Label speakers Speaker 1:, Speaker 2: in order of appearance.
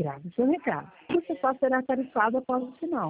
Speaker 1: Grave o seu recado. Você só será tarifado após o sinal.